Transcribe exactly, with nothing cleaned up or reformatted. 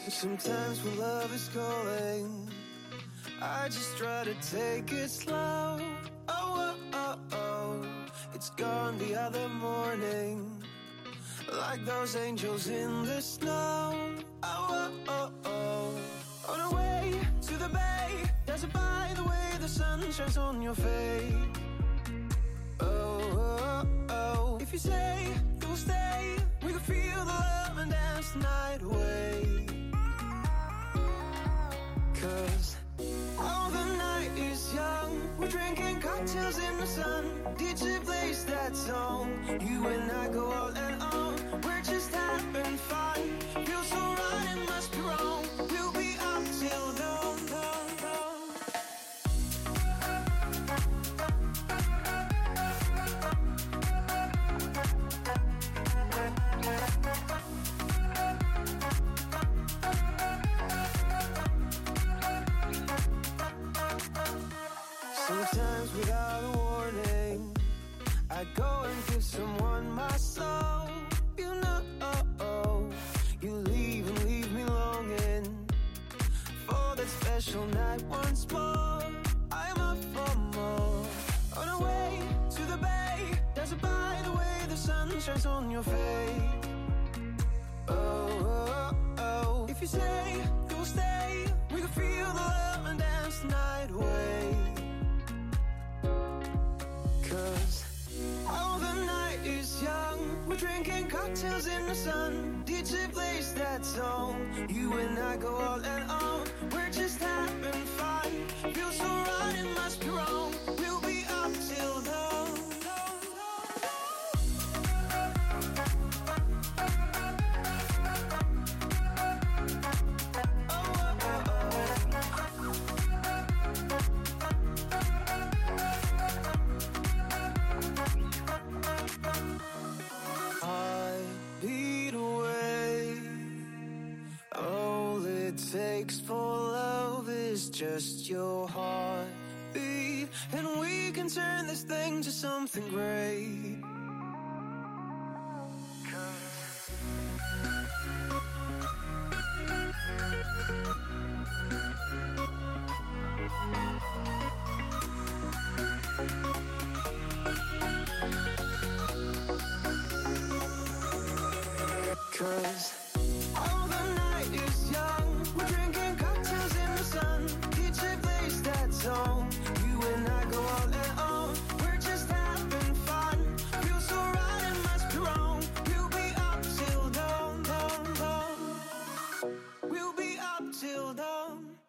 Sometimes when love is calling, I just try to take it slow. Oh, oh, oh, oh. It's gone the other morning, like those angels in the snow. Oh, oh, oh, oh. On our way to the bay, dazzled by the way the sun shines on your face. Oh, oh, oh. If you say you'll stay, we can feel the love and dance the night away. Cause oh, the night is young, we're drinking cocktails in the sun. D J plays that song, you and I go all and on. We're just having fun, feels so right, it must be wrong. We'll be up till dawn, dawn, dawn. Sometimes without a warning, I go and give someone my soul. You know, you leave and leave me longing for that special night once more. I'm up for more. On our way to the bay, dazzled by the way the sun shines on your face. Oh, oh, oh. If you say you'll stay, we can feel the love and dance the night away. Oh, the night is young, we're drinking cocktails in the sun. D J plays that song, you and I go all and on. We're just having fun, feels so right, it must be wrong. We'll be up till dawn. Takes for love is just your heartbeat, and we can turn this thing to something great. Cause